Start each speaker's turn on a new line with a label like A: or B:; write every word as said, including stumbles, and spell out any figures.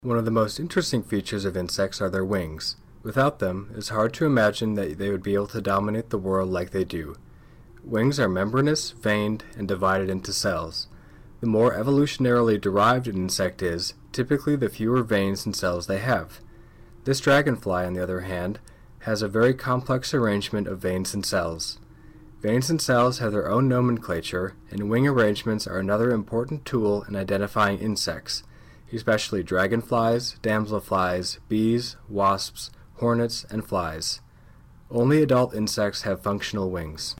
A: One of the most interesting features of insects are their wings. Without them, it's hard to imagine that they would be able to dominate the world like they do. Wings are membranous, veined, and divided into cells. The more evolutionarily derived an insect is, typically the fewer veins and cells they have. This dragonfly, on the other hand, has a very complex arrangement of veins and cells. Veins and cells have their own nomenclature, and wing arrangements are another important tool in identifying insects, especially dragonflies, damselflies, bees, wasps, hornets, and flies. Only adult insects have functional wings.